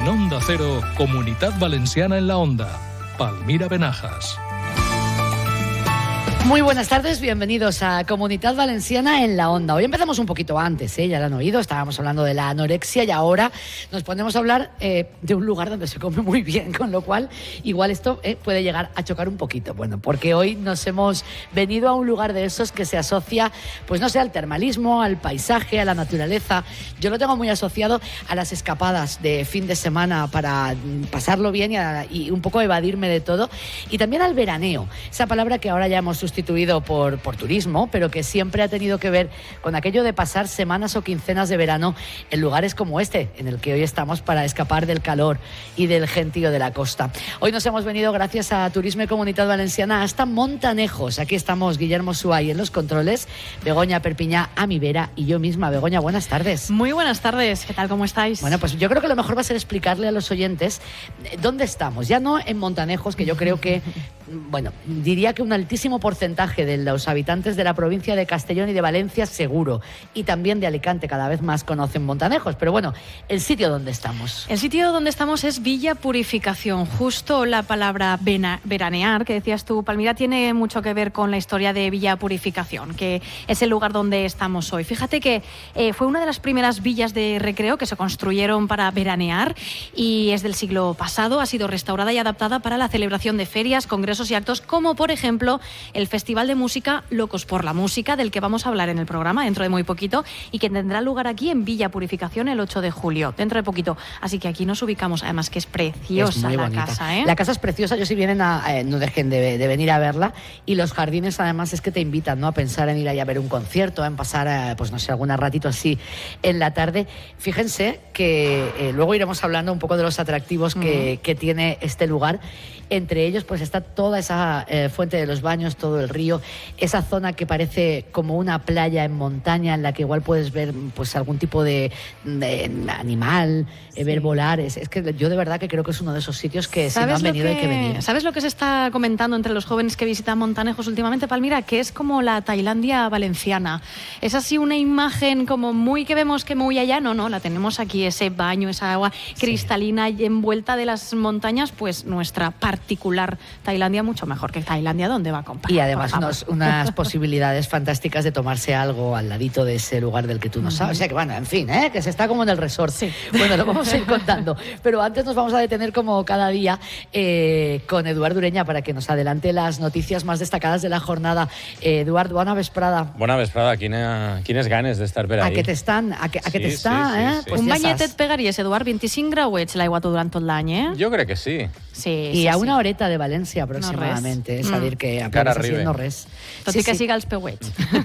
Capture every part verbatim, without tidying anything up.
En Onda Cero, Comunitat Valenciana en la Onda. Palmira Benajas. Muy buenas tardes, bienvenidos a Comunitat Valenciana en la Onda. Hoy empezamos un poquito antes, ¿eh? Ya lo han oído, estábamos hablando de la anorexia y ahora nos ponemos a hablar eh, de un lugar donde se come muy bien, con lo cual igual esto eh, puede llegar a chocar un poquito. Bueno, porque hoy nos hemos venido a un lugar de esos que se asocia, pues no sé, al termalismo, al paisaje, a la naturaleza. Yo lo tengo muy asociado a las escapadas de fin de semana para pasarlo bien y, a, y un poco evadirme de todo. Y también al veraneo, esa palabra que ahora ya hemos sustituido Por, por turismo, pero que siempre ha tenido que ver con aquello de pasar semanas o quincenas de verano en lugares como este, en el que hoy estamos, para escapar del calor y del gentío de la costa. Hoy nos hemos venido, gracias a Turisme Comunitat Valenciana, hasta Montanejos. Aquí estamos Guillermo Suay en los controles, Begoña Perpiñá a mi vera y yo misma. Begoña, buenas tardes. Muy buenas tardes, ¿qué tal? ¿Cómo estáis? Bueno, pues yo creo que lo mejor va a ser explicarle a los oyentes dónde estamos. Ya no en Montanejos, que yo creo que, bueno, diría que un altísimo porcentaje de los habitantes de la provincia de Castellón y de Valencia seguro, y también de Alicante cada vez más conocen Montanejos, pero bueno, el sitio donde estamos. El sitio donde estamos es Villa Purificación. Justo la palabra vena, veranear, que decías tú, Palmira, tiene mucho que ver con la historia de Villa Purificación, que es el lugar donde estamos hoy. Fíjate que eh, fue una de las primeras villas de recreo que se construyeron para veranear y es del siglo pasado, ha sido restaurada y adaptada para la celebración de ferias, congresos y actos, como por ejemplo el Festival de Música Locos por la Música, del que vamos a hablar en el programa dentro de muy poquito y que tendrá lugar aquí en Villa Purificación el ocho de julio, dentro de poquito. Así que aquí nos ubicamos, además que es preciosa es muy la bonita. casa. ¿eh? La casa es preciosa, yo si vienen a, eh, no dejen de, de venir a verla, y los jardines además es que te invitan, ¿no?, a pensar en ir allá a ver un concierto, en pasar, eh, pues no sé, algún ratito así en la tarde. Fíjense que eh, luego iremos hablando un poco de los atractivos que, mm. que tiene este lugar. Entre ellos pues está toda esa eh, fuente de los baños, todo el río, esa zona que parece como una playa en montaña en la que igual puedes ver pues algún tipo de, de animal, sí. eh, ver volar. Es, es que yo de verdad que creo que es uno de esos sitios que si no han venido que, hay que venir. ¿Sabes lo que se está comentando entre los jóvenes que visitan Montanejos últimamente, Palmira? Que es como la Tailandia valenciana. Es así una imagen como muy que vemos que muy allá, no, no, la tenemos aquí, ese baño, esa agua cristalina sí. envuelta de las montañas, pues nuestra parte particular Tailandia mucho mejor que Tailandia, ¿dónde va a comparar? Y además unos, unas posibilidades fantásticas de tomarse algo al ladito de ese lugar del que tú no uh-huh. sabes. O sea que bueno, en fin, ¿eh? que se está como en el resort. Sí. Bueno, lo vamos a ir contando. Pero antes nos vamos a detener como cada día eh, con Eduard Ureña para que nos adelante las noticias más destacadas de la jornada. Eh, Eduard, bona vesprada. Bona vesprada, quina, quines ganes d'estar per ahí. A què t'estan? A què, a què sí, t'està? Sí, sí, eh? sí. Pues un banyet et pegaries, Eduard, vint-i-cinc grauets l'aigua durant tot l'any, eh? Jo crec que sí. Sí, I sí, a una sí. horeta de València aproximadament, no és a dir que encara arriba no res. Tot sí, i que sí. siga els peuets.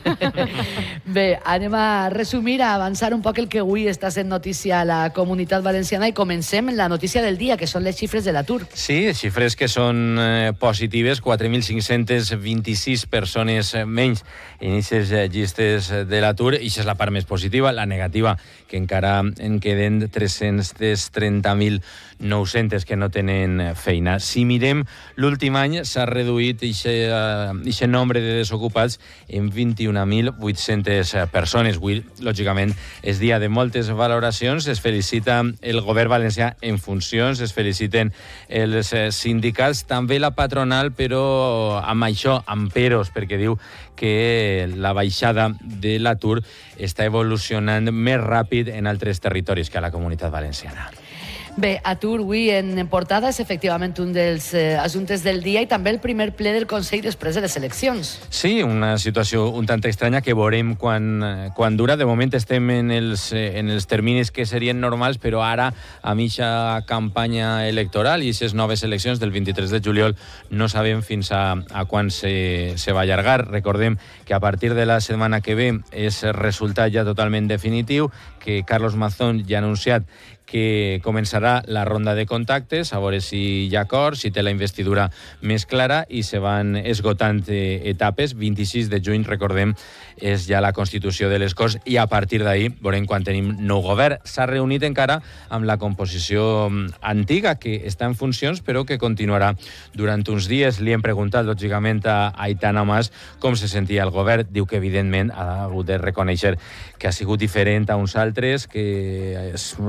Bé, anem a resumir, a avançar un poc el que avui està sent notícia a la Comunitat Valenciana i comencem la notícia del dia, que són les xifres de l'atur. Sí, xifres que són eh, positives, quatre mil cinc-cents vint-i-sis persones menys en aquestes llistes de l'atur, i això és la part més positiva. La negativa, que encara en queden tres-cents trenta mil nou-cents que no tenen feina. Si mirem l'últim any, s'ha reduït aquest nombre de desocupats en vint-i-un mil vuit-cents persones. Avui, lògicament, és dia de moltes valoracions. Es felicita el govern valencià en funcions, es feliciten els sindicats, també la patronal, però amb això, amb peros, perquè diu que la baixada de l'atur està evolucionant més ràpid en altres territoris que a la Comunitat Valenciana. Bé, atur avui en portada és efectivament un dels eh, assumptes del dia i també el primer ple del Consell després de les eleccions. Sí, una situació un tant estranya que veurem quan, quan dura. De moment estem en els, en els terminis que serien normals, però ara, a mitja campanya electoral i aquestes noves eleccions del vint-i-tres de juliol, no sabem fins a, a quan se, se va allargar. Recordem que a partir de la setmana que ve és resultat ja totalment definitiu, que Carlos Mazón ja ha anunciat que començarà la ronda de contactes, a veure si hi ha acord, si té la investidura més clara, i se van esgotant eh, etapes. vint-i-sis de juny, recordem, és ja la constitució de les Corts, i a partir d'ahir veurem quan tenim nou govern. S'ha reunit encara amb la composició antiga, que està en funcions, però que continuarà durant uns dies. Li hem preguntat, lògicament, a Aitana Mas com se sentia el govern. Diu que, evidentment, ha hagut de reconèixer que ha sigut diferent a uns altres, que l'ambient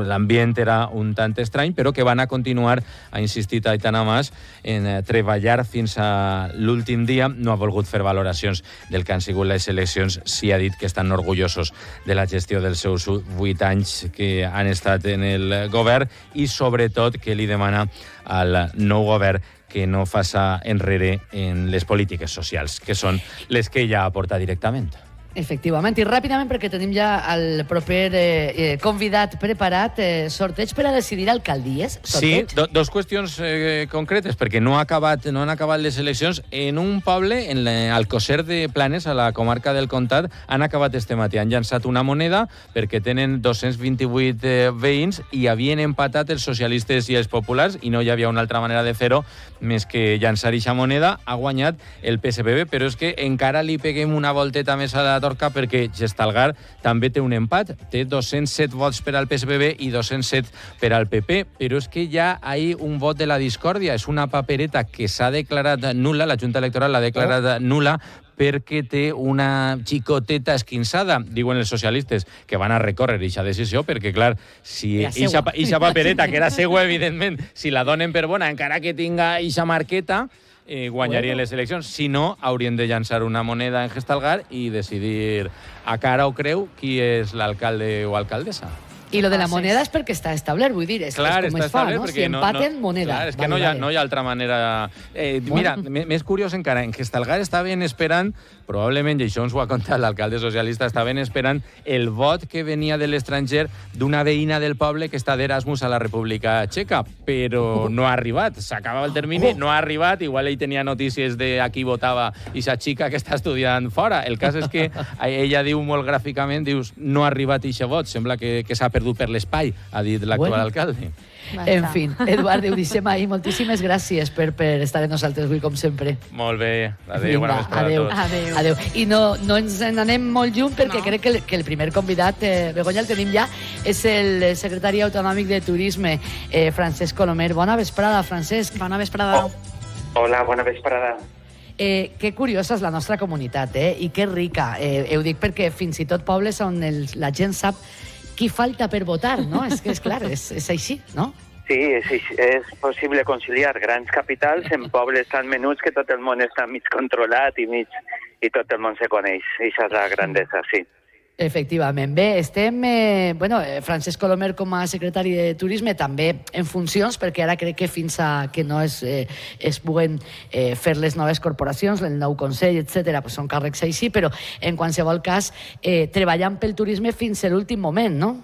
moment era un tant estrany, però que van a continuar, ha insistit Aitana Mas, en eh, treballar fins a l'últim dia. No ha volgut fer valoracions del que han sigut les eleccions, sí ha dit que estan orgullosos de la gestió dels seus vuit anys que han estat en el govern i sobretot que li demana al nou govern que no faça enrere en les polítiques socials, que són les que ella aporta directament. Efectivament, i ràpidament, perquè tenim ja el proper eh, eh, convidat preparat, eh, sorteig per a decidir alcaldies. Sorteig. Sí, do, dos qüestions eh, concretes, perquè no, ha acabat, no han acabat les eleccions. En un poble, en la, al Coser de Planes, a la comarca del Comtat, han acabat este matí. Han llançat una moneda perquè tenen dos-cents vint-i-vuit eh, veïns i havien empatat els socialistes i els populars i no hi havia una altra manera de fer-ho més que llançar eixa moneda. Ha guanyat el P S P B, però és que encara li peguem una volteta més a la torca perquè Gestalgar també té un empat, té dos-cents set vots per al P S P B i dos-cents set per al P P, però és que ja hi ha un vot de la discòrdia, és una papereta que s'ha declarat nul·la, la Junta Electoral l'ha declarat oh. nul·la, perquè té una xicoteta esquinçada, diuen els socialistes, que van a recórrer eixa decisió, perquè, clar, si eixa papereta, que era seua, evidentment, si la donen per bona, encara que tinga eixa marqueta, eh, guanyarien bueno. les eleccions. Si no, haurien de llançar una moneda en Gestalgar i decidir a cara o creu qui és l'alcalde o alcaldessa. I lo de la moneda és perquè està establert, vull dir, és, clar, és com es fa, no? Si empaten, no, moneda. Clar, és que vale, no, hi ha, vale. no hi ha altra manera... Eh, mira, bueno. més curiós encara, en Gestalgar estaven esperant, probablement, i això ens ho ha contat l'alcalde socialista, estaven esperant el vot que venia de l'estranger d'una veïna del poble que està d'Erasmus a la República Txeca, però no ha arribat. S'acabava el termini, no ha arribat, igual ell tenia notícies de a qui votava aquesta xica que està estudiant fora. El cas és que ella diu molt gràficament, dius, no ha arribat eixe vot, sembla que, que s'ha perdut per l'espai, ha dit l'actual bueno. alcalde. En fi, Eduard, ho deixem ahir. Moltíssimes gràcies per, per estar amb nosaltres avui, com sempre. Molt bé. Adéu, bona vesprada adéu. a tots. Adéu. adéu. I no, no ens n'anem molt lluny, perquè no. crec que el, que el primer convidat, eh, Begoña, el tenim ja, és el secretari autonòmic de Turisme, eh, Francesc Colomer. Bona vesprada, Francesc. Bona vesprada. Oh. Hola, bona vesprada. Eh, que curiosa és la nostra comunitat, eh? I que rica. Eh, ho dic perquè fins i tot pobles on el, la gent sap qui falta per votar, no? És que, és clar, és, és així, no? Sí, és, és possible conciliar grans capitals en pobles tan menuts que tot el món està mig controlat i, mig, i tot el món se coneix. Això és la grandesa, sí. Efectivament. Bé, estem... Eh, bueno, Francesc Colomer com a secretari de Turisme també en funcions, perquè ara crec que fins a que no es, eh, es puguen eh, fer les noves corporacions, el nou Consell, etcètera, pues són càrrecs així, però en qualsevol cas eh, treballant pel turisme fins a l'últim moment, no?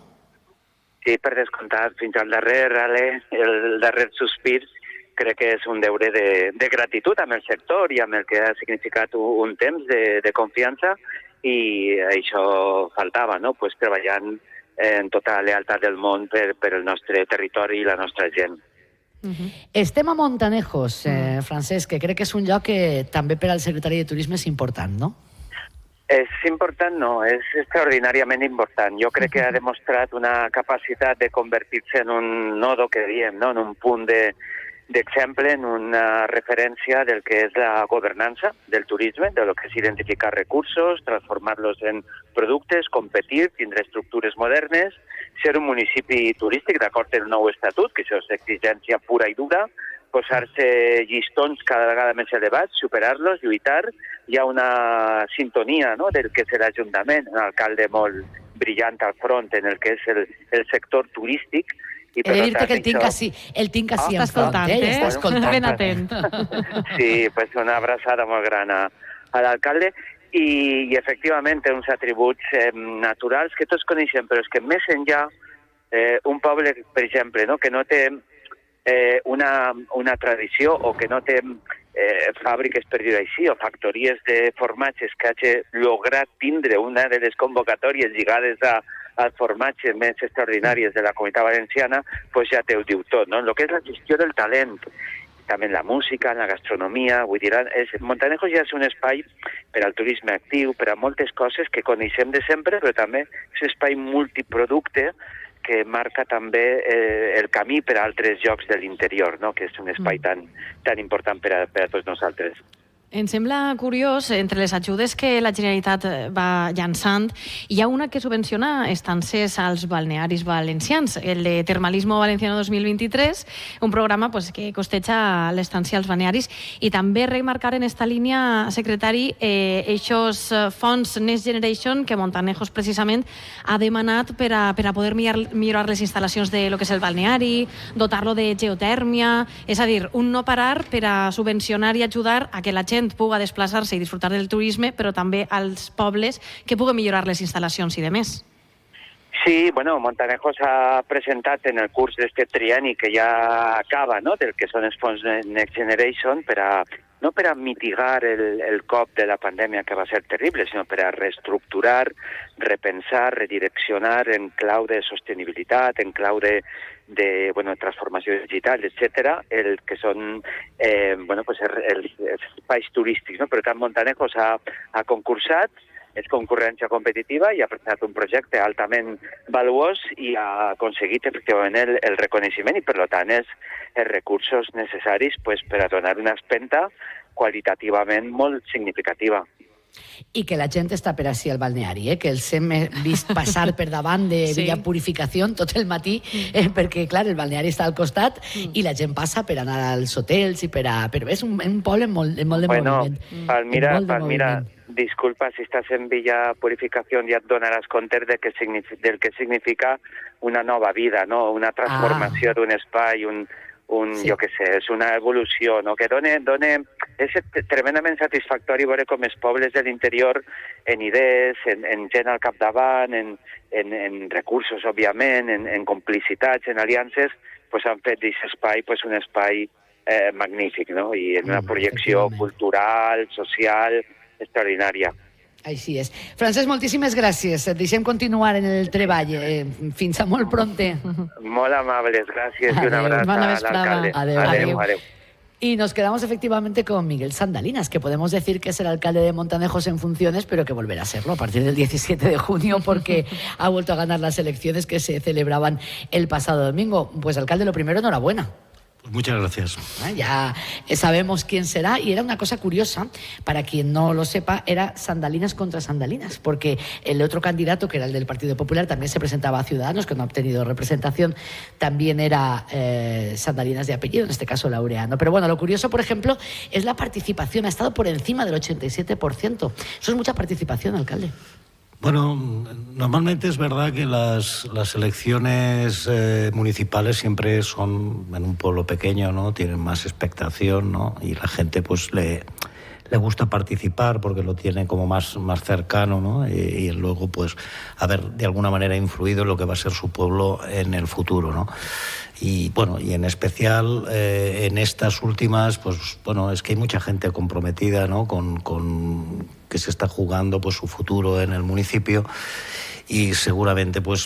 Sí, per descomptat, fins al darrer alè, el darrer sospir, crec que és un deure de, de gratitud amb el sector i amb el que ha significat un temps de, de confiança, i això faltava, no? Pues treballant en tota la lealtat del món per, per el nostre territori i la nostra gent. Uh-huh. Estem a Montanejos, eh, Francesc, que crec que és un lloc que també per al secretari de Turisme és important, no? És important, no, és extraordinàriament important. Jo crec que ha demostrat una capacitat de convertir-se en un nodo que diem, no? En un punt de d'exemple, en una referència del que és la governança del turisme, de lo que és identificar recursos, transformar-los en productes, competir, tindre estructures modernes, ser un municipi turístic d'acord amb el nou estatut, que això és exigència pura i dura, posar-se llistons cada vegada més elevats, superar-los, lluitar. Hi ha una sintonia, no?, del que és l'Ajuntament, un alcalde molt brillant al front en el que és el, el sector turístic. He de dir-te que el tinc així, el tinc així en front, eh? Està escoltant. Ben atent. Sí, pues una abraçada molt gran a, a l'alcalde i, i efectivament té uns atributs eh, naturals que tots coneixem, però és que més enllà, eh, un poble, per exemple, no?, que no té eh, una, una tradició o que no té eh, fàbriques, per dir-ho així, o factories de formatges que hagi lograt tindre una de les convocatòries lligades a als formatges més extraordinàries de la Comunitat Valenciana, pues ja te ho diu tot, no? En el que és la gestió del talent, també en la música, en la gastronomia, vull dir, és, Montanejos ja és un espai per al turisme actiu, per a moltes coses que coneixem de sempre, però també és un espai multiproducte que marca també eh, el camí per a altres llocs de l'interior, no? Que és un espai tan, tan important per a, per a tots nosaltres. Em sembla curiós, entre les ajudes que la Generalitat va llançant, hi ha una que subvenciona estances als balnearis valencians, el de Termalismo Valenciano dos mil vint-i-tres, un programa pues, que costeja l'estancia als balnearis, i també remarcar en esta línia, secretari, eh, eixos fons Next Generation que Montanejos precisament ha demanat per a, per a poder millorar, millorar les instal·lacions de lo que és el balneari, dotar-lo de geotèrmia, és a dir, un no parar per a subvencionar i ajudar a que la gent puga desplaçar-se i disfrutar del turisme, però també als pobles que puguen millorar les instal·lacions i demés. Sí, bueno, Montanejos ha presentat en el curs d'este trienni que ja acaba, no?, del que són els fons Next Generation, per a, no per a mitigar el, el cop de la pandèmia que va ser terrible, sinó per a reestructurar, repensar, redireccionar en clau de sostenibilitat, en clau de de bueno, transformació digital, etcètera, el que són eh, bueno, pues els, els espais turístics, no? Per tant, Montanejos ha, ha concursat, és concurrència competitiva i ha presentat un projecte altament valuós i ha aconseguit efectivament el, el reconeixement i, per tant, els, els recursos necessaris pues, per a donar una espenta qualitativament molt significativa. I que la gent està per així al balneari, eh? Que els hem vist passar per davant de sí. Villa Purificació tot el matí, eh? Perquè, clar, el balneari està al costat mm. i la gent passa per anar als hotels i per a... Però és un, un poble amb molt, molt de bueno, moviment. Palmira, Palmira, disculpa, si estàs en Villa Purificació ja et donaràs compte de que significa, del que significa una nova vida, no? Una transformació ah. d'un espai, un... un, sí. jo què sé, és una evolució, no? Que dona, dona, és tremendament satisfactori veure com els pobles de l'interior, en idees, en, en gent al capdavant, en, en, en recursos, òbviament, en, en complicitats, en aliances, pues han fet d'aquest espai pues, un espai eh, magnífic, no? I en una mm, projecció cultural, social, extraordinària. Així és. Francesc, moltíssimes gràcies. Et deixem continuar en el treball. Eh, fins a molt pronte. Molt amables, gràcies. Adeu, i una abraça a l'alcalde. Adeu, adeu. adeu. Y nos quedamos efectivamente con Miguel Sandalinas, que podemos decir que es el alcalde de Montanejos en funciones, pero que volverá a serlo a partir del diecisiete de junio porque ha vuelto a ganar las elecciones que se celebraban el pasado domingo. Pues, alcalde, lo primero, enhorabuena. Pues muchas gracias. Ya sabemos quién será, y era una cosa curiosa, para quien no lo sepa, era Sandalinas contra Sandalinas, porque el otro candidato, que era el del Partido Popular, también se presentaba a Ciudadanos, que no ha obtenido representación, también era eh, Sandalinas de apellido, en este caso Laureano. Pero bueno, lo curioso, por ejemplo, es la participación, ha estado por encima del ochenta y siete por ciento. Eso es mucha participación, alcalde. Bueno, normalmente es verdad que las, las elecciones eh, municipales siempre son en un pueblo pequeño, ¿no? Tienen más expectación, ¿no? Y la gente pues le, le gusta participar porque lo tiene como más, más cercano, ¿no? Y, y luego pues haber de alguna manera influido en lo que va a ser su pueblo en el futuro, ¿no? Y bueno, y en especial eh, en estas últimas, pues bueno, es que hay mucha gente comprometida, ¿no? Con, con que se está jugando pues su futuro en el municipio, y seguramente pues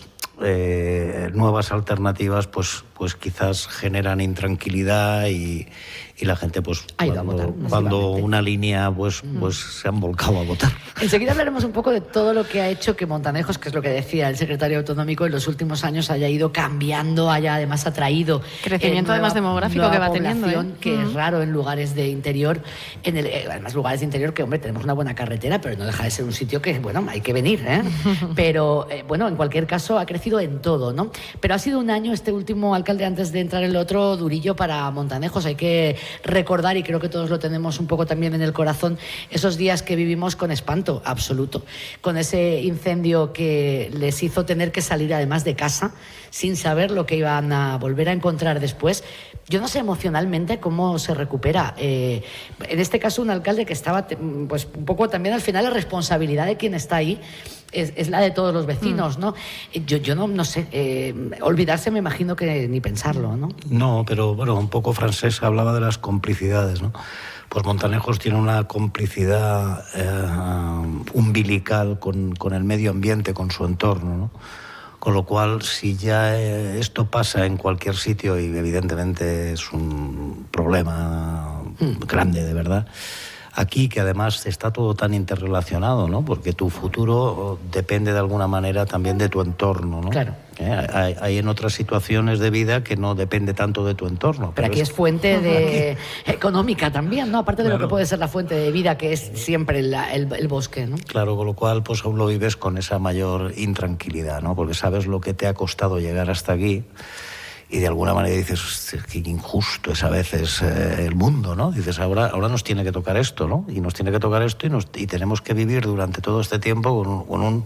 eh, nuevas alternativas pues pues quizás generan intranquilidad y, y la gente pues cuando, votar, cuando una línea pues mm. pues se han volcado a votar. Enseguida hablaremos un poco de todo lo que ha hecho que Montanejos, que es lo que decía el secretario autonómico, en los últimos años haya ido cambiando, haya además atraído crecimiento nueva, además demográfico que va teniendo, ¿eh? Que mm. es raro en lugares de interior, en el, además lugares de interior que, hombre, tenemos una buena carretera, pero no deja de ser un sitio que, bueno, hay que venir, ¿eh? Pero eh, bueno, en cualquier caso ha crecido en todo, ¿no? Pero ha sido un año, este último, alcalde, antes de entrar en el otro, durillo para Montanejos. Hay que recordar, y creo que todos lo tenemos un poco también en el corazón, esos días que vivimos con espanto absoluto, con ese incendio que les hizo tener que salir además de casa sin saber lo que iban a volver a encontrar después. Yo no sé emocionalmente cómo se recupera. Eh, en este caso, un alcalde que estaba, pues un poco también al final la responsabilidad de quien está ahí es, es la de todos los vecinos, ¿no? Yo, yo no, no sé, eh, olvidarse me imagino que ni pensarlo, ¿no? No, pero bueno, un poco Francesc hablaba de las complicidades, ¿no? Pues Montanejos tiene una complicidad eh, umbilical con, con el medio ambiente, con su entorno, ¿no? Con lo cual, si ya eh, esto pasa en cualquier sitio, y evidentemente es un problema mm. grande, de verdad, aquí, que además está todo tan interrelacionado, ¿no? Porque tu futuro depende de alguna manera también de tu entorno, ¿no? Claro. ¿Eh? Hay, hay en otras situaciones de vida que no depende tanto de tu entorno. Pero, pero aquí es, es fuente de económica también, ¿no? Aparte de claro. lo que puede ser la fuente de vida, que es siempre la, el, el bosque, ¿no? Claro, con lo cual pues aún lo vives con esa mayor intranquilidad, ¿no? Porque sabes lo que te ha costado llegar hasta aquí y de alguna manera dices, qué injusto es a veces eh, el mundo, ¿no? Dices, ahora, ahora nos tiene que tocar esto, ¿no? Y nos tiene que tocar esto y, nos, y tenemos que vivir durante todo este tiempo con un... Con un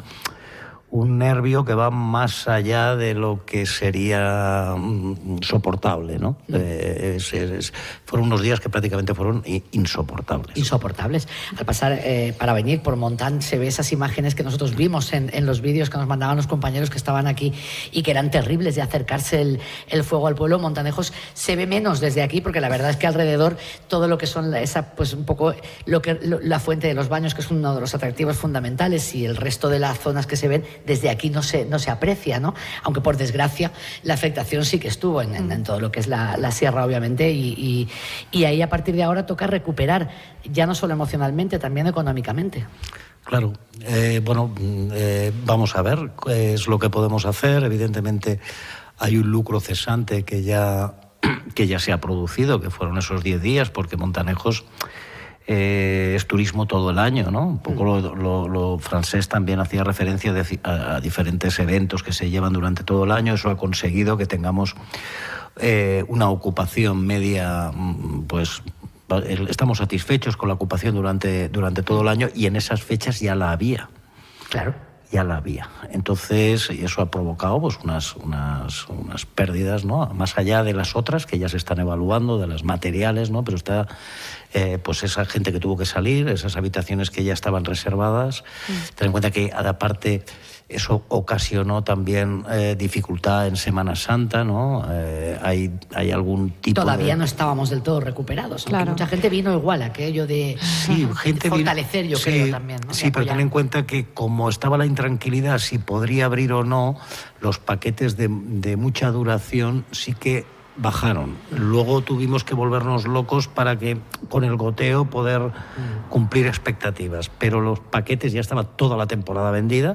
un nervio que va más allá de lo que sería mm, soportable, ¿no? Mm. Eh, es, es, fueron unos días que prácticamente fueron insoportables. Insoportables. Al pasar eh, para venir por Montán se ve esas imágenes que nosotros vimos en, en los vídeos que nos mandaban los compañeros que estaban aquí y que eran terribles de acercarse el, el fuego al pueblo. Montanejos se ve menos desde aquí porque la verdad es que alrededor todo lo que son esa, pues un poco lo que lo, la fuente de los baños, que es uno de los atractivos fundamentales, y el resto de las zonas que se ven desde aquí no se, no se aprecia, ¿no? Aunque por desgracia la afectación sí que estuvo en, en, en todo lo que es la, la sierra, obviamente, y, y, y ahí a partir de ahora toca recuperar, ya no solo emocionalmente, también económicamente. Claro, eh, bueno, eh, vamos a ver qué es lo que podemos hacer. Evidentemente hay un lucro cesante que ya, que ya se ha producido, que fueron esos diez días, porque Montanejos Eh, es turismo todo el año, ¿no? Un poco lo, lo, lo francés también hacía referencia de, a, a diferentes eventos que se llevan durante todo el año. Eso ha conseguido que tengamos eh, una ocupación media, pues estamos satisfechos con la ocupación durante, durante todo el año, y en esas fechas ya la había. Claro. Ya la había. Entonces, y eso ha provocado pues unas, unas, unas pérdidas, ¿no? Más allá de las otras que ya se están evaluando, de las materiales, ¿no? Pero está eh, pues esa gente que tuvo que salir, esas habitaciones que ya estaban reservadas. Mm. Ten en cuenta que, aparte, eso ocasionó también eh, dificultad en Semana Santa, ¿no? Eh, hay, hay algún tipo Todavía de... no estábamos del todo recuperados, aunque claro. mucha gente vino igual, aquello de, sí, gente de fortalecer, vino... yo sí, creo también, ¿no? Sí, pero ten en cuenta que como estaba la intranquilidad si podría abrir o no, los paquetes de, de mucha duración sí que bajaron. Luego tuvimos que volvernos locos para que con el goteo poder cumplir expectativas, pero los paquetes ya estaba toda la temporada vendida.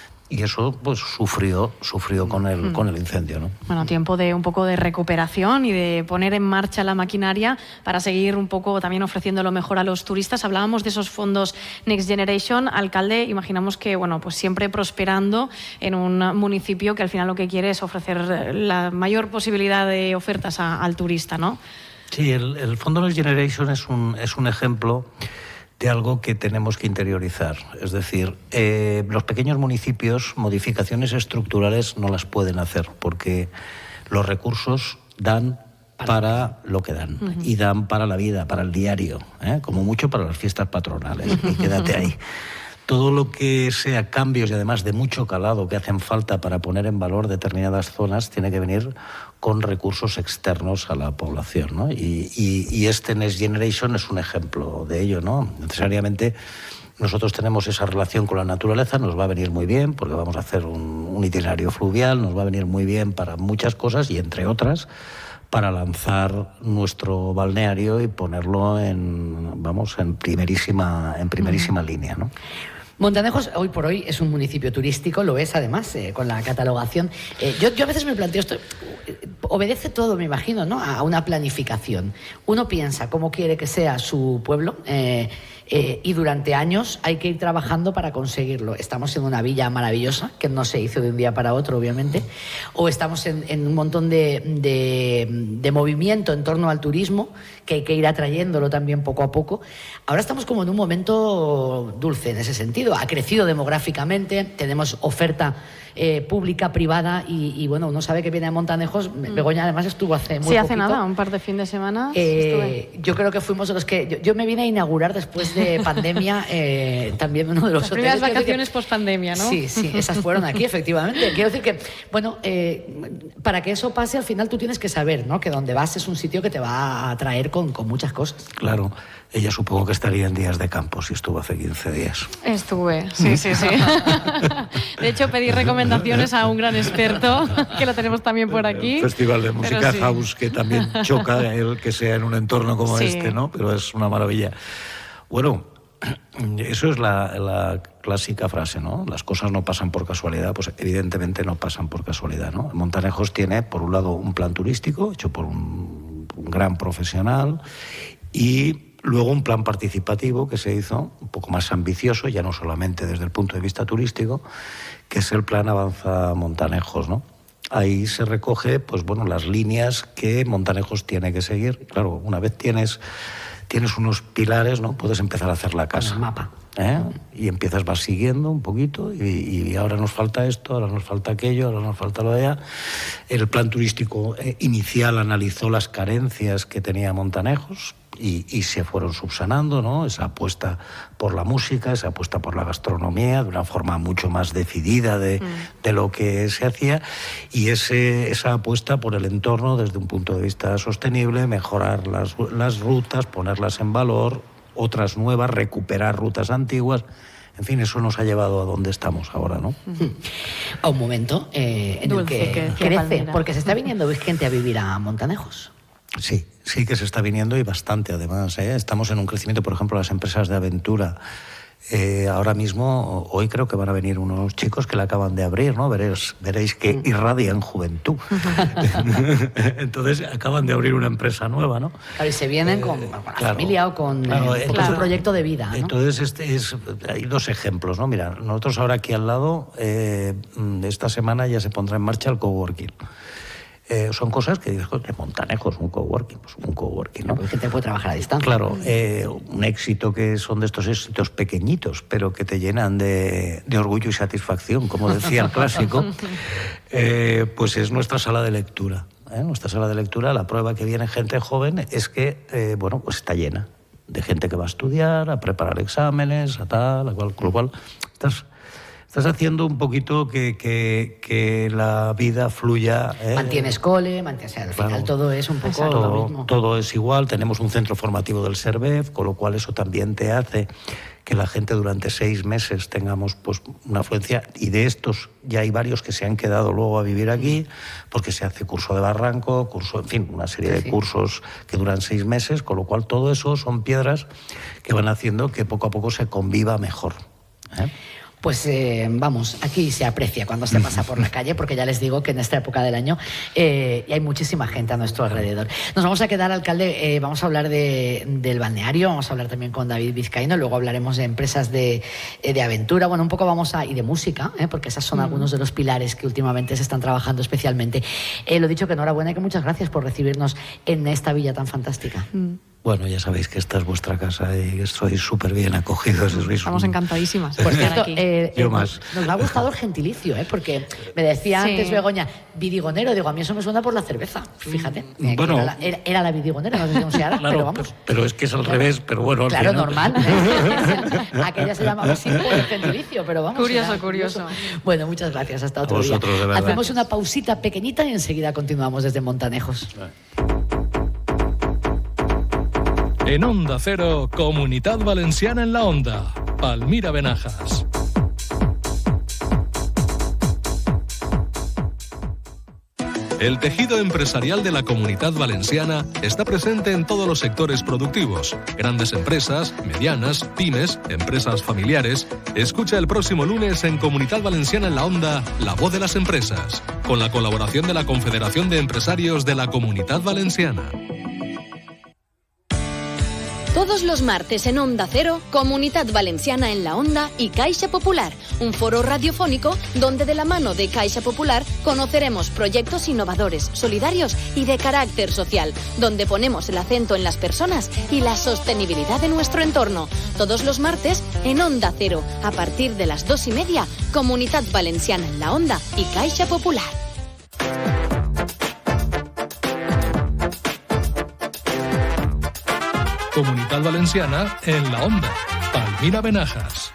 Y eso pues sufrió sufrió con el, mm. con el incendio, ¿no? Bueno, tiempo de un poco de recuperación y de poner en marcha la maquinaria para seguir un poco también ofreciendo lo mejor a los turistas. Hablábamos de esos fondos Next Generation. Alcalde, imaginamos que bueno, pues siempre prosperando en un municipio que al final lo que quiere es ofrecer la mayor posibilidad de ofertas a, al turista, ¿no? Sí, el, el fondo Next Generation es un, es un ejemplo de algo que tenemos que interiorizar. Es decir, eh, los pequeños municipios, modificaciones estructurales no las pueden hacer, porque los recursos dan para lo que dan, uh-huh. y dan para la vida, para el diario, ¿eh? Como mucho para las fiestas patronales, y quédate ahí. Todo lo que sea cambios, y además de mucho calado, que hacen falta para poner en valor determinadas zonas, tiene que venir con recursos externos a la población, ¿no? Y, y, y este Next Generation es un ejemplo de ello, ¿no? Necesariamente nosotros tenemos esa relación con la naturaleza, nos va a venir muy bien porque vamos a hacer un, un itinerario fluvial, nos va a venir muy bien para muchas cosas, y entre otras para lanzar nuestro balneario y ponerlo en, vamos, en primerísima, en primerísima mm. línea, ¿no? Montanejos hoy por hoy es un municipio turístico, lo es además, eh, con la catalogación. Eh, yo, yo a veces me planteo esto, obedece todo, me imagino, ¿no?, a una planificación. Uno piensa cómo quiere que sea su pueblo, eh, eh, y durante años hay que ir trabajando para conseguirlo. Estamos en una villa maravillosa, que no se hizo de un día para otro, obviamente, o estamos en, en un montón de, de, de movimiento en torno al turismo, que hay que ir atrayéndolo también poco a poco. Ahora estamos como en un momento dulce en ese sentido. Ha crecido demográficamente, tenemos oferta eh, pública, privada, y, y bueno, uno sabe que viene a Montanejos. Mm. Begoña además estuvo hace muy sí, poquito. hace nada, un par de fin de semana. Eh, yo creo que fuimos de los que... Yo, yo me vine a inaugurar después de pandemia eh, también uno de los Las hoteles. primeras vacaciones post pandemia, ¿no? Sí, sí, esas fueron aquí, efectivamente. Quiero decir que, bueno, eh, para que eso pase, al final tú tienes que saber, ¿no?, que donde vas es un sitio que te va a atraer con, con muchas cosas. Claro. Ella supongo que estaría en días de campo si estuvo hace quince días. Estuve, sí, sí, sí. De hecho, pedí recomendaciones a un gran experto, que lo tenemos también por aquí. El Festival de Música sí. House, que también choca el que sea en un entorno como sí. este, ¿no? Pero es una maravilla. Bueno, eso es la, la clásica frase, ¿no? Las cosas no pasan por casualidad, pues evidentemente no pasan por casualidad, ¿no? Montanejos tiene, por un lado, un plan turístico hecho por un, un gran profesional y luego un plan participativo que se hizo un poco más ambicioso, ya no solamente desde el punto de vista turístico, que es el plan Avanza Montanejos, ¿no? Ahí se recoge, pues bueno, las líneas que Montanejos tiene que seguir. Claro, una vez tienes, tienes unos pilares, ¿no? Puedes empezar a hacer la casa. El mapa. ¿Eh? Y empiezas, vas siguiendo un poquito y, y ahora nos falta esto, ahora nos falta aquello, ahora nos falta lo de allá. El plan turístico eh, inicial analizó las carencias que tenía Montanejos y, y se fueron subsanando, ¿no? Esa apuesta por la música, esa apuesta por la gastronomía, de una forma mucho más decidida de, mm. de lo que se hacía, y ese, esa apuesta por el entorno desde un punto de vista sostenible, mejorar las, las rutas, ponerlas en valor, otras nuevas, recuperar rutas antiguas. En fin, eso nos ha llevado a donde estamos ahora, ¿no? A un momento eh, en Dulce, el que, que crece, palmera. porque se está viniendo gente a vivir a Montanejos. Sí, sí que se está viniendo y bastante además, ¿eh? Estamos en un crecimiento, por ejemplo, las empresas de aventura. Eh, ahora mismo, hoy creo que van a venir unos chicos que la acaban de abrir, ¿no? Veréis, veréis que irradian juventud. Entonces, acaban de abrir una empresa nueva, ¿no? Claro, y se vienen con, con la claro, familia o con, claro, eh, entonces, su proyecto de vida, ¿no? Entonces, este es, hay dos ejemplos, ¿no? Mira, nosotros ahora aquí al lado, eh, esta semana ya se pondrá en marcha el coworking. Eh, son cosas que dices, de Montanejos, un coworking, pues un coworking, ¿no? Porque gente puede trabajar a distancia. Claro, eh, un éxito que son de estos éxitos pequeñitos, pero que te llenan de, de orgullo y satisfacción, como decía el clásico, eh, pues es nuestra sala de lectura. ¿eh? Nuestra sala de lectura, la prueba que viene gente joven es que, eh, bueno, pues está llena de gente que va a estudiar, a preparar exámenes, a tal, a cual, con lo cual estás... Estás haciendo un poquito que, que, que la vida fluya. ¿eh? Mantienes cole, mantienes, o sea, al final Claro. todo es un poco todo, lo mismo. todo es igual. Tenemos un centro formativo del SERVEF, con lo cual eso también te hace que la gente durante seis meses tengamos pues una afluencia, y de estos ya hay varios que se han quedado luego a vivir aquí, porque se hace curso de barranco, curso, en fin, una serie de Sí. cursos que duran seis meses, con lo cual todo eso son piedras que van haciendo que poco a poco se conviva mejor. ¿eh? Pues eh, vamos, aquí se aprecia cuando se pasa por la calle, porque ya les digo que en esta época del año eh, hay muchísima gente a nuestro alrededor. Nos vamos a quedar, alcalde, eh, vamos a hablar de, del balneario, vamos a hablar también con David Vizcaíno, luego hablaremos de empresas de, de aventura, bueno, un poco vamos a, y de música, ¿eh? porque esos son mm. algunos de los pilares que últimamente se están trabajando especialmente. Eh, lo dicho, que enhorabuena y que muchas gracias por recibirnos en esta villa tan fantástica. Mm. Bueno, ya sabéis que esta es vuestra casa y sois súper bien acogidos. Estamos un... encantadísimas Por por estar cierto, aquí. eh, Yo eh, más. Nos, nos ha gustado el gentilicio, ¿eh? porque me decía Sí. antes Begoña, vidigonero, digo, a mí eso me suena por la cerveza, fíjate. eh, Bueno. era, la, era, era la vidigonera, no sé cómo se llama, Claro, pero vamos. pero es que es al revés, pero bueno. al Claro, final- normal. ¿eh? Aquella se llamaba así por el gentilicio, pero vamos. Curioso, era curioso. Bueno, muchas gracias. Hasta otro A día. vosotros, de verdad. Hacemos una pausita pequeñita y enseguida continuamos desde Montanejos. En Onda Cero, Comunidad Valenciana en la Onda. Palmira Benajas. El tejido empresarial de la Comunidad Valenciana está presente en todos los sectores productivos. Grandes empresas, medianas, pymes, empresas familiares. Escucha el próximo lunes en Comunidad Valenciana en la Onda, La Voz de las Empresas, con la colaboración de la Confederación de Empresarios de la Comunidad Valenciana. Todos los martes en Onda Cero, Comunidad Valenciana en la Onda y Caixa Popular, un foro radiofónico donde de la mano de Caixa Popular conoceremos proyectos innovadores, solidarios y de carácter social, donde ponemos el acento en las personas y la sostenibilidad de nuestro entorno. Todos los martes en Onda Cero, a partir de las dos y media, Comunidad Valenciana en la Onda y Caixa Popular. Comunidad Valenciana en la Onda. Palmira Benajas.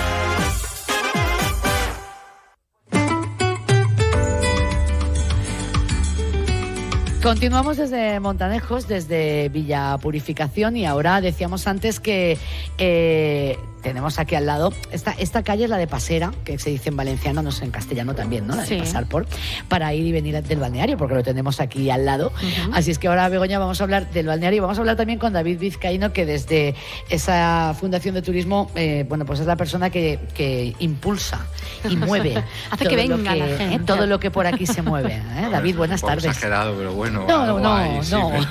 Continuamos desde Montanejos, desde Villa Purificación, y ahora decíamos antes que eh, tenemos aquí al lado, esta, esta calle es la de Pasera, que se dice en valenciano, no sé, en castellano también, ¿no? La sí. de pasar por, para ir y venir del balneario, porque lo tenemos aquí al lado. Uh-huh. Así es que ahora, Begoña, vamos a hablar del balneario y vamos a hablar también con David Vizcaíno, que desde esa Fundación de Turismo, eh, bueno, pues es la persona que, que impulsa y mueve hace que venga que, la gente. Eh, todo lo que por aquí se mueve. ¿eh? David, buenas tardes. Exagerado, pero bueno. No, no, no. Hay, sí, no.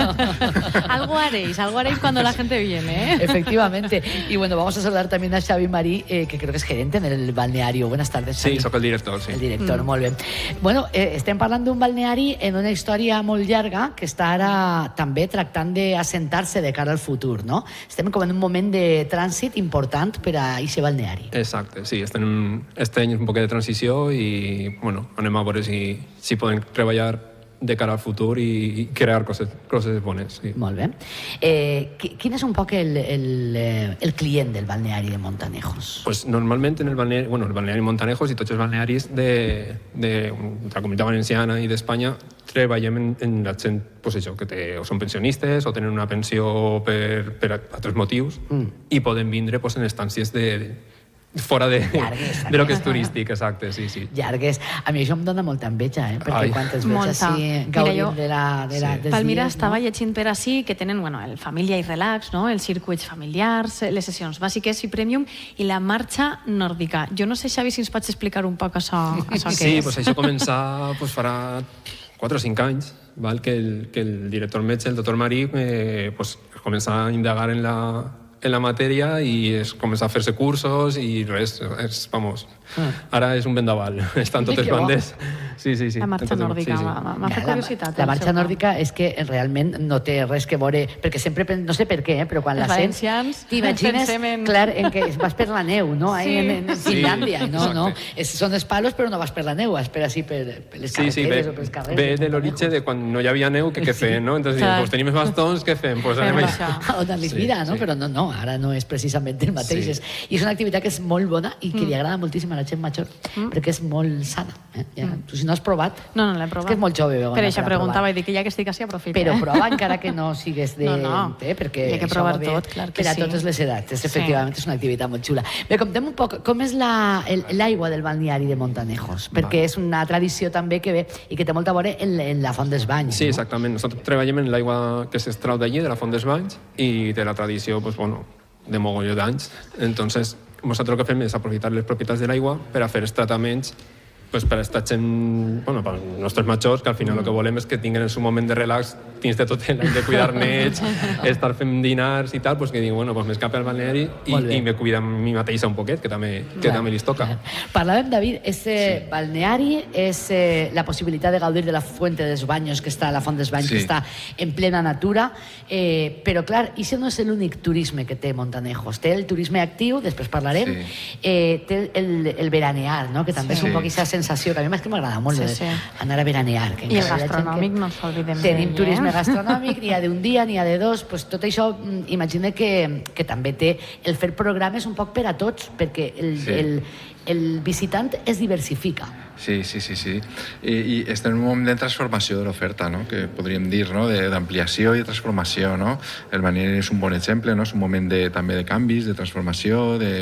pero... algo haréis, algo haréis cuando la gente viene, ¿eh? Efectivamente. Y bueno, vamos a saludar también a Xavi Marí, eh, que creo que es gerente en el balneario. Buenas tardes, Xavi. Sí, soc el director, sí. El director, Mm. molt bé. Bueno, eh, estem parlant d'un balneari en una història molt llarga que està ara també tractant d'assentar-se de cara al futur, no? Estem com en un moment de trànsit important per a aquest balneari. Exacte, sí, estem en este any un poquet de transició i, bueno, anem a veure si, si podem treballar de cara al futur i crear coses, coses bones. Sí. Molt bé. Eh, quin és un poc el, el, el client del balneari de Montanejos? Pues normalment en el balneari, bueno, el balneari Montanejos i tots els balnearis de, de, de la Comunitat Valenciana i d'Espanya treballem en, en la gent, pues això, que té, o són pensionistes o tenen una pensió per, per altres motius mm. i poden vindre pues, en estàncies de, de fora de, llargues, de lo que és turístic, exacte, sí, sí. Llargues. A mi això em dona molta enveja, eh? Perquè Ai. quan els veig Molta. així gaudint de la, de la, Sí. dels Palmira dies, estava no? llegint per així que tenen bueno, el Família i Relax, no? Els circuits familiars, les sessions bàsiques i premium i la marxa nòrdica. Jo no sé, Xavi, si ens pots explicar un poc això, això Sí, què és. pues això començà pues, farà quatre o cinc anys, val? Que, el, que el director metge, el doctor Marí, eh, pues, comença a indagar en la, en la matèria i es comença a fer-se cursos i res, és, vamos, ah. ara és un vendaval, estan totes bandes. Sí, sí, sí. La marxa Totes, nòrdica, sí, sí. m'ha fet curiositat. La, la marxa nòrdica és que realment no té res que veure, perquè sempre, no sé per què, eh, però quan Els la sents, valencians t'imagines, pensem en- clar, en que vas per la neu, no? Ahí Sí. en, en Sí, Finlàndia, no, exacte. no. És, són els palos, però no vas per la neu, vas per així per, per les Sí, sí, carreteres ve, o pels carrers. ve de l'origen de quan no hi havia neu, que què Sí. feien, no? Entonces, Clar. pues, tenim els bastons, què fem? Pues Fem anem això. allà. A on li Sí, mira, no? sí. Però no, no, ara no és precisament el mateix. Sí. És, I és una activitat que és molt bona i que li agrada moltíssim a la gent major, perquè és molt sana. Eh? Ja, tu, si no has provat, No, no l'he provat. és que és molt jove, Begoña, Per això per a preguntava provar. i dic que ja que estic així aprofita. Però eh? prova encara que no sigues de... No, no. Eh? Perquè Hi ha que això provar va bé tot, clar que per a sí. totes les edats. És, Sí. efectivament, és una activitat molt xula. Bé, contem un poc com és la- el- l'aigua del balneari de Montanejos, perquè és una tradició també que ve i que té molta a veure en, en la font dels banys. Sí, no? exactament. Nosaltres treballem en l'aigua que s'extrau d'allí, de la Font dels Banys, i de la tradició, pues, bueno, de mogolló d'anys. Entonces, nosaltres el que fem és aprofitar les propietats de l'aigua per a fer els trataments pues, per a estar gent, bueno, per als nostres majors, que al final mm. el que volem és que tinguin el seu moment de relax dins de tot l'any de cuidar-ne, estar fent dinars i tal, pues, que diuen, bueno, pues, m'escape al balneari i, i me cuida a mi mateixa un poquet, que també, que Clar, també li toca. clar. Parlàvem, David, és eh, sí. balneari, és eh, la possibilitat de gaudir de la fuente dels banyos, que està a la font dels banys, Sí. que està en plena natura, eh, però clar, això no és l'únic turisme que té Montanejos. Té el turisme actiu, després parlarem, Sí. eh, té el, el veranear, no? Que també Sí. és un poc aquesta sensació, que a mi és que m'agrada molt, Sí, de sí. anar a veranear. Que I el encara hi ha gent gastronòmic, que- no ens oblidem Tenim d'ell, turisme eh? gastronòmic, n'hi ha d'un dia, n'hi ha de dos, pues tot això, mm, imagina que, que també té el fer programes un poc per a tots, perquè el, Sí. el, el visitant es diversifica. Sí, sí, sí, sí. I, i estem en un moment de transformació de l'oferta, no? Que podríem dir, no? De- d'ampliació i transformació, no? El balneari és un bon exemple, no? És un moment de, també de canvis, de transformació, de,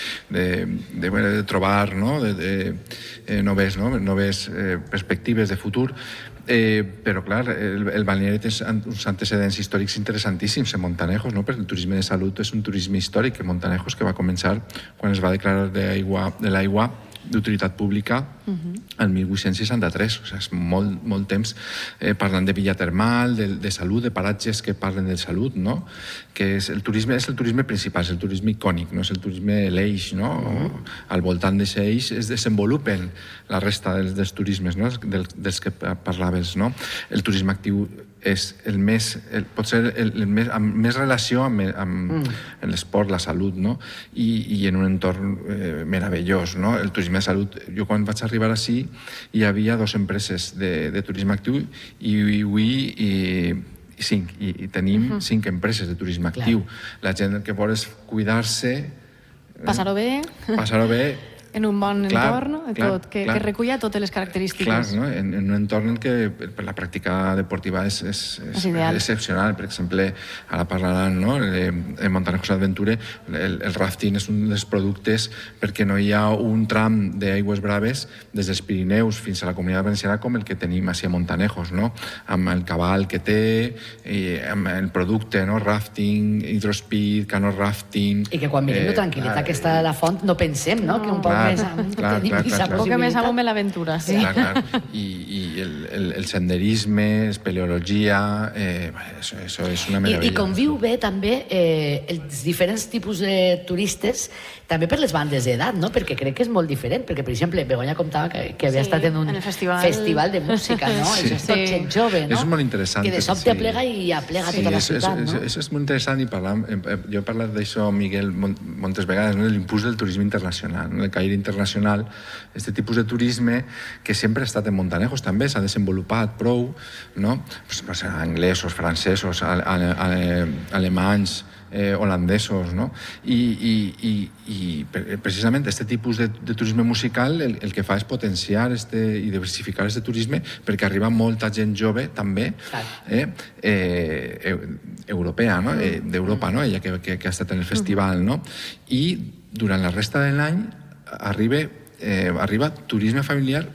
de, de, bueno, de trobar, no? De, de, eh, noves, no? noves eh, perspectives de futur. Eh, però, clar, el, el balneari té uns antecedents històrics interessantíssims en Montanejos, no? Perquè el turisme de salut és un turisme històric en Montanejos que va començar quan es va declarar d'aigua de l'aigua d'utilitat pública uh-huh. el mil vuit-cents seixanta-tres, o sigui, és molt, molt temps eh, parlant de villa termal, de, de salut, de paratges que parlen de salut, no? Que és el turisme, és el turisme principal, és el turisme icònic, no és el turisme l'eix, no? Uh-huh. Al voltant d'aquest eix es desenvolupen la resta dels, dels turismes, no? Del, dels que parlaves, no? El turisme actiu és el més, el, pot ser el, el més, amb més relació amb, amb mm. l'esport, la salut, no? I, i en un entorn eh, meravellós, no? El turisme de salut, jo quan vaig arribar ací hi havia dues empreses de, de turisme actiu i, i avui i, i cinc, i, i tenim uh-huh. cinc empreses de turisme actiu. Clar. La gent el que vol és cuidar-se, Passar-ho bé, passar-ho bé, en un bon clar, entorn. Clar, tot, que, que reculla totes les característiques. Clar, no? En, en un entorn en què la pràctica deportiva és, és, és, és, és excepcional. Per exemple, ara parlaran, no? En Montanejos Adventure, el, el rafting és un dels productes perquè no hi ha un tram d'aigües braves des dels Pirineus fins a la Comunitat Valenciana com el que tenim a Montanejos, no? Amb el cabal que té, i amb el producte, no? Rafting, hidrospeed, cano rafting... I que quan mirem eh, la tranquil·litat eh, que està a la font no pensem, no? Que un poc clar, més amunt clar, tenim clar, aquesta clar, possibilitat. Un poc més amunt de l'aventura, sí. Clar, clar. I, i el, el, el senderisme, espeleologia, eh, això, això és una meravella. I, i conviu bé també eh, els diferents tipus de turistes, també per les bandes d'edat, no? Perquè crec que és molt diferent, perquè, per exemple, Begoña contava que, que havia sí, estat en un en festival... festival de música, no? Sí. Això és tot gent jove, no? És molt interessant. Que de sobte sí. aplega i aplega sí, tota la ciutat, és, no? Això és molt interessant i parlar, jo he parlat d'això, Miguel, moltes vegades, no? L'impuls del turisme internacional, no? El caire internacional, este tipus de turisme que sempre ha estat en Montanejos també, s'ha desenvolupat prou, no? Pues, pues, anglesos, francesos, ale, ale, alemanys, eh, holandesos, no? I, i, i, i precisament aquest tipus de, de turisme musical el, el que fa és potenciar este, i diversificar aquest turisme perquè arriba molta gent jove també eh, eh, europea, no? eh, d'Europa, no? Ella que, que, que ha estat en el festival, no? I durant la resta de l'any arriba, eh, arriba turisme familiar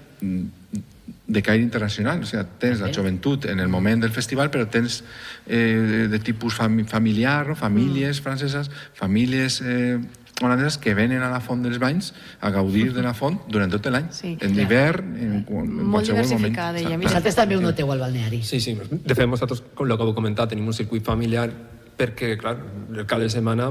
de caire internacional, o sigui, tens la joventut en el moment del festival, però tens eh, de tipus fam familiar, no? Famílies mm. franceses, famílies eh, holandeses que venen a la Font dels Banys a gaudir de la font durant tot l'any, sí, en l'hivern, en, en molt qualsevol moment. I vosaltres també ho noteu al balneari. Sí, sí. De fet, nosaltres, com el que heu comentat, tenim un circuit familiar perquè, clar, el cap de setmana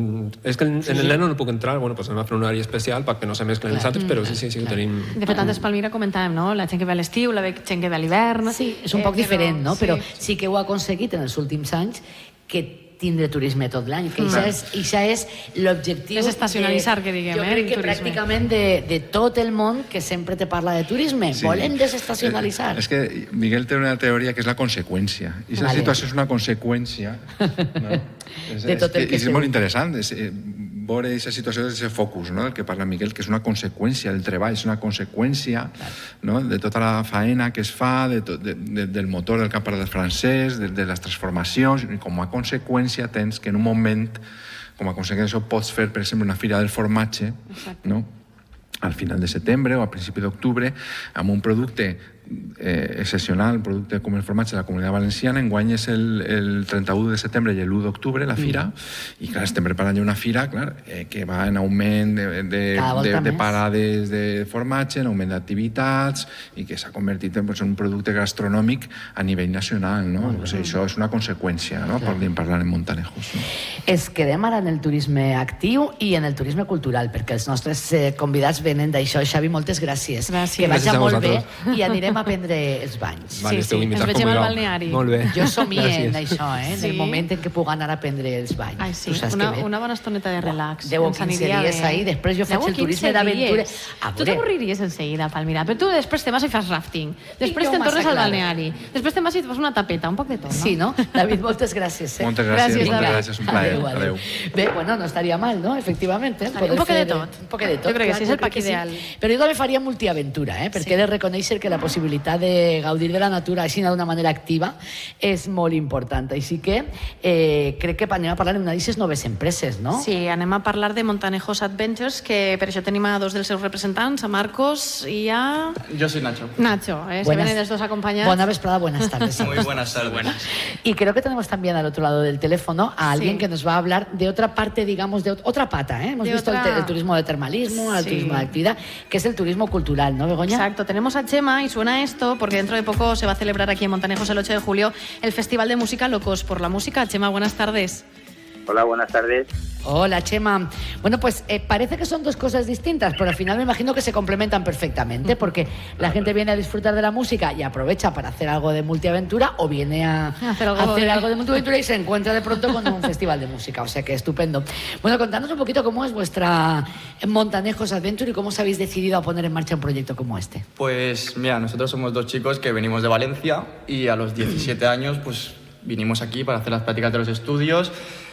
és que en, sí, en el neno no puc entrar, bueno, pues anem a fer un horari especial perquè no se mesclen els altres, però sí, sí, sí que ho tenim... De fet, antes Palmira comentàvem, no? La gent que ve a l'estiu, la gent que ve a l'hivern... Sí, és un poc eh, diferent, no? Sí. Però sí que ho ha aconseguit en els últims anys que tindre turisme tot l'any, que això és, és l'objectiu... Desestacionalitzar, que diguem, jo crec que turisme. Pràcticament de, de tot el món que sempre te parla de turisme. Sí. Volem desestacionalitzar. És que Miguel té una teoria que és la conseqüència. I aquesta vale. situació és una conseqüència... No? És, de tot el és, que és molt interessant. És, eh, veure aquesta situació des del focus, no? Del que parla Miguel, que és una conseqüència del treball, és una conseqüència, no? De tota la faena que es fa, de tot, de, de, del motor del que ha parlat el francès, de, de les transformacions, i com a conseqüència tens que en un moment, com a conseqüència pots fer, per exemple, una fira del formatge, no? Al final de setembre o a principi d'octubre, amb un producte eh, excepcional, un producte com el formatge de la Comunitat Valenciana. Enguany és el, el trenta-u de setembre i l'u d'octubre, la fira, mm. i clar, estem preparant ja una fira, clar, eh, que va en augment de, de, de, de parades de formatge, en augment d'activitats, i que s'ha convertit en, pues, en un producte gastronòmic a nivell nacional, no? Mm. O sigui, això és una conseqüència, no? Clar. Podríem parlar en Montanejos. No? Es quedem ara en el turisme actiu i en el turisme cultural, perquè els nostres eh, convidats venen d'això. Xavi, moltes gràcies. Gràcies. Que vagi molt bé vosaltres. I anirem a prendre els banys. Vale, sí, sí, ens veiem al balneari. Molt bé. Jo somie en això, eh? En Sí. el moment en què puc anar a prendre els banys. Ai, sí. Una, una bona estoneta de relax. deu o quinze dies ahí, després jo faig el turisme d'aventura. Tu t'avorriries enseguida, Palmira, però tu després te'n vas i fas rafting. Després te'n tornes al balneari. Després te'n vas i et fas una tapeta, un poc de tot, no? Sí, no? David, moltes gràcies. Eh? Moltes gràcies, Gràcies, moltes David. gràcies, un plaer. Adéu, adéu. Adéu. Bé, bueno, no estaria mal, ¿no? Efectivamente. Estaria un poc de tot. Un poc de tot. Jo crec que clar, sí, és el jo crec pack que sí. ideal. Però jo també faria multiaventura, eh? Perquè he de reconèixer que la possibilitat de gaudir de la natura així d'una manera activa és molt important. Així que eh, crec que anem a parlar d'una d'aquestes noves empreses, no? Sí, anem a parlar de Montanejos Adventures, que per això tenim a dos dels seus representants, a Marcos i a... Yo soy Nacho. Nacho, eh? Se vienen los dos acompañados. Buena vesprada, buenas tardes. Muy buenas tardes. Buenas. Y creo que tenemos también al otro lado del teléfono a alguien Sí. que nos va a hablar de otra parte, digamos, de ot- otra pata, ¿eh? Hemos De visto el, otra- te- el turismo de termalismo, el Sí. turismo de actividad, que es el turismo cultural, ¿no, Begoña? Exacto, tenemos a Chema y suena esto porque dentro de poco se va a celebrar aquí en Montanejos el ocho de julio el Festival de Música Locos por la Música. Chema, buenas tardes. Hola, buenas tardes. Hola, Chema. Bueno, pues eh, parece que son dos cosas distintas, pero al final me imagino que se complementan perfectamente, porque la gente viene a disfrutar de la música y aprovecha para hacer algo de multiaventura, o viene a Hacer algo hacer de- algo de multiaventura y se encuentra de pronto con un festival de música. O sea que estupendo. Bueno, contadnos un poquito cómo es vuestra Montanejos Adventure y cómo os habéis decidido a poner en marcha un proyecto como este. Pues mira, nosotros somos dos chicos que venimos de Valencia y a los diecisiete años pues vinimos aquí para hacer las prácticas de los estudios.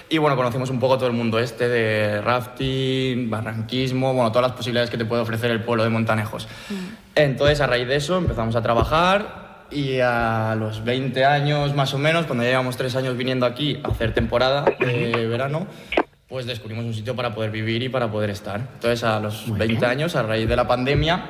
Y bueno, conocimos un poco todo el mundo este de rafting, barranquismo, bueno, todas las posibilidades que te puede ofrecer el pueblo de Montanejos. Mm. Entonces, a raíz de eso, empezamos a trabajar y a los veinte años más o menos, cuando ya llevamos tres años viniendo aquí a hacer temporada de verano, pues descubrimos un sitio para poder vivir y para poder estar. Entonces, a los Muy veinte bien. años, a raíz de la pandemia,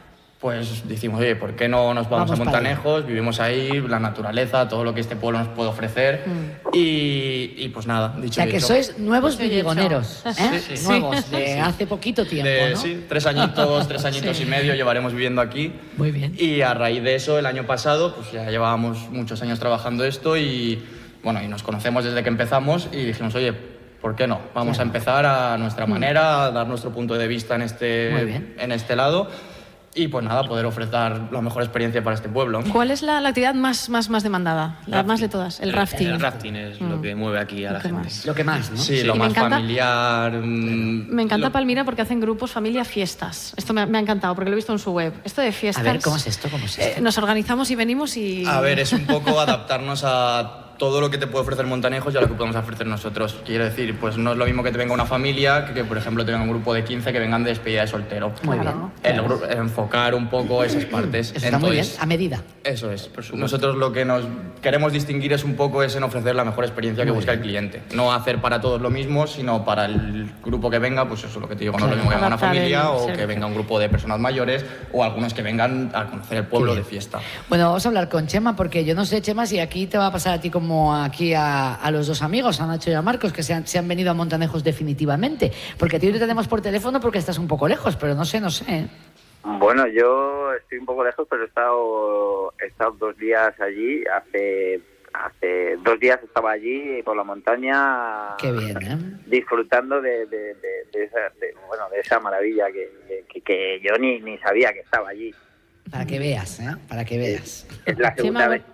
pues decimos, oye, ¿por qué no nos vamos, vamos a Montanejos? Vivimos ahí, la naturaleza, todo lo que este pueblo nos puede ofrecer. Mm. Y, y pues nada, dicho O sea, que dicho, sois nuevos villigoneros, ¿eh? Sí, sí. Nuevos, de sí. hace poquito tiempo, de, ¿no? Sí, tres añitos, tres añitos sí. y medio llevaremos viviendo aquí. Muy bien. Y a raíz de eso, el año pasado, pues ya llevábamos muchos años trabajando esto y, bueno, y nos conocemos desde que empezamos y dijimos, oye, ¿por qué no? Vamos claro. a empezar a nuestra manera, a dar nuestro punto de vista en este, en este lado. Y pues nada, poder ofrecer la mejor experiencia para este pueblo. ¿Cuál es la, la actividad más, más, más demandada? La rafting. más de todas, el rafting. El, el rafting es mm. lo que mueve aquí a lo la gente. Más. Lo que más, ¿no? Sí, sí. lo más encanta, familiar. Me encanta lo... Palmira porque hacen grupos, familia, fiestas. Esto me ha, me ha encantado porque lo he visto en su web. Esto de fiestas... A ver, ¿cómo es esto? ¿Cómo es esto? Eh, nos organizamos y venimos y... A ver, es un poco adaptarnos a todo lo que te puede ofrecer Montanejos y a lo que podemos ofrecer nosotros. Quiero decir, pues no es lo mismo que te venga una familia que, que por ejemplo, te venga un grupo de quince que vengan de despedida de soltero. Muy bien. El, el, enfocar un poco esas partes. Eso está Entonces, muy bien, a medida. Eso es. Nosotros lo que nos queremos distinguir es un poco es en ofrecer la mejor experiencia que muy busca bien. el cliente. No hacer para todos lo mismo, sino para el grupo que venga, pues eso es lo que te digo, no es lo mismo que venga una familia o que venga un grupo de personas mayores o algunos que vengan a conocer el pueblo de fiesta. Bueno, vamos a hablar con Chema porque yo no sé, Chema, si aquí te va a pasar a ti como aquí a A, a los dos amigos, a Nacho y a Marcos, que se han, se han venido a Montanejos definitivamente. Porque a ti te tenemos por teléfono porque estás un poco lejos, pero no sé, no sé. Bueno, yo estoy un poco lejos, pero he estado, he estado dos días allí. Hace, hace dos días estaba allí por la montaña. Qué bien, ¿eh? Disfrutando de, de, de, de, esa, de, bueno, de esa maravilla que, que, que yo ni, ni sabía que estaba allí. Para que veas, ¿eh? Para que veas. Es la segunda Chema, vez.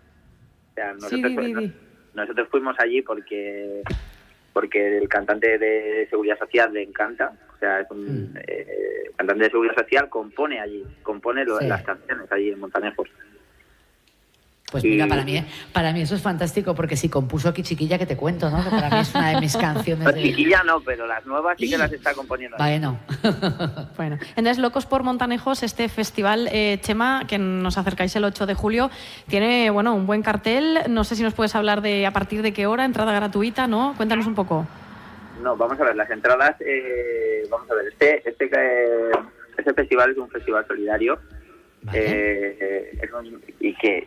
O sea, nosotros, sí, di, di, di. nosotros fuimos allí porque porque el cantante de Seguridad Social le encanta, o sea, es un mm. eh, cantante de Seguridad Social, compone allí, compone lo, sí. las canciones allí en Montanejos. Pues mira, para mí, para mí eso es fantástico, porque si compuso aquí Chiquilla, que te cuento, ¿no? Que para mí es una de mis canciones. No, de... Chiquilla no, pero las nuevas sí que las está componiendo. Bueno. Bueno, entonces Locos por Montanejos, este festival, eh, Chema, que nos acercáis el ocho de julio, tiene, bueno, un buen cartel. No sé si nos puedes hablar de a partir de qué hora, entrada gratuita, ¿no? Cuéntanos un poco. No, vamos a ver, las entradas, eh, vamos a ver, este, este, eh, este festival es un festival solidario. Vale. Eh, es un, y que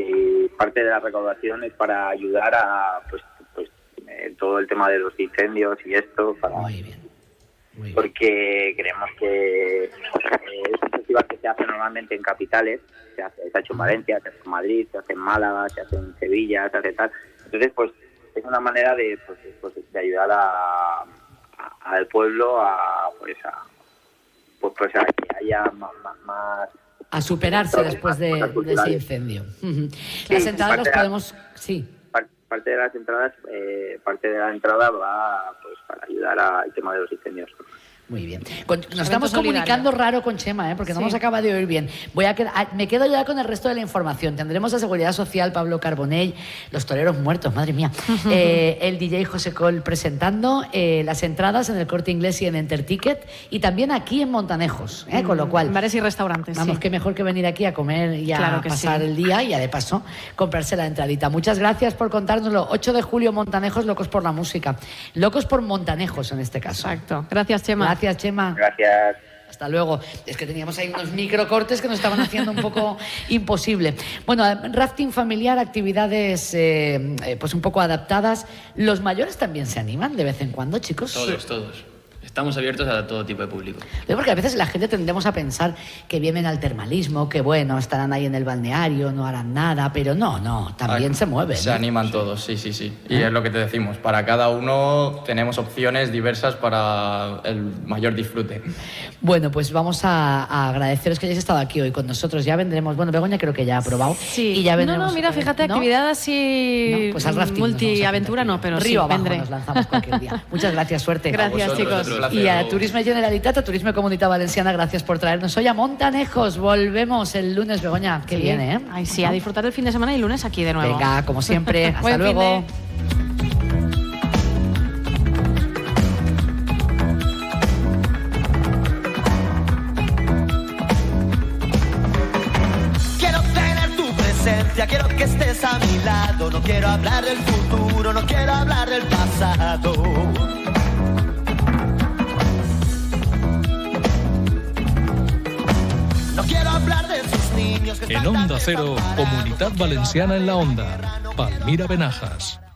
y parte de la recaudación es para ayudar a pues pues eh, todo el tema de los incendios y esto para, muy bien, muy bien. Porque creemos que eh, es un festival que se hace normalmente en capitales, se, hace, se ha hecho en Valencia, se hace en Madrid, se hace en Málaga, se hace en Sevilla, se hace tal. Entonces pues es una manera de pues, pues de ayudar a, a, al pueblo a pues a pues, pues a que haya más, más, más a superarse después de, de ese incendio. Las sí, entradas las podemos... Sí. Parte de las entradas, eh, parte de la entrada va pues para ayudar al tema de los incendios. Muy bien. Con, nos estamos comunicando raro con Chema, ¿eh? Porque no sí. nos acaba de oír bien. Voy a quedar, me quedo ya con el resto de la información. Tendremos a Seguridad Social, Pablo Carbonell, los toreros muertos, madre mía. eh, el D J José Col presentando eh, las entradas en el Corte Inglés y en Enterticket y también aquí en Montanejos, ¿eh? Con lo cual... Bares y restaurantes, Vamos, sí. qué mejor que venir aquí a comer y a claro pasar sí. el día y a de paso comprarse la entradita. Muchas gracias por contárnoslo. ocho de julio, Montanejos, Locos por la Música. Locos por Montanejos en este caso. Exacto. Gracias, Chema. Gracias, Chema. Gracias. Hasta luego. Es que teníamos ahí unos microcortes que nos estaban haciendo un poco imposible. Bueno, rafting familiar, actividades eh, eh, pues un poco adaptadas. ¿Los mayores también se animan de vez en cuando, chicos? Todos, todos. Estamos abiertos a todo tipo de público. Porque a veces la gente tendemos a pensar que vienen al termalismo, que bueno, estarán ahí en el balneario, no harán nada, pero no, no, también Ay, se mueven. Se ¿eh? animan todos, sí, sí, sí. Y ¿Eh? es lo que te decimos, para cada uno tenemos opciones diversas para el mayor disfrute. Bueno, pues vamos a, a agradeceros que hayáis estado aquí hoy con nosotros. Ya vendremos, bueno, Begoña creo que ya ha probado. Sí. Y ya vendremos, no, no, mira, fíjate, ¿no? actividad así no, pues al rafting multiaventura no, pero río sí, abajo vendré. Nos lanzamos cualquier día. Muchas gracias, suerte. Gracias, a chicos. Y a Turisme Generalitat, a Turisme Comunitat Valenciana, gracias por traernos hoy a Montanejos. Volvemos el lunes, Begoña, que sí. viene, ¿eh? Ay, sí, a disfrutar del fin de semana y lunes aquí de nuevo. Venga, como siempre, hasta luego. ausencia, quiero que estés a mi lado. No quiero hablar del futuro, no quiero hablar del pasado. No quiero hablar de sus niños que En Onda Cero, Comunitat Valenciana en la Onda. Palmira Benajas.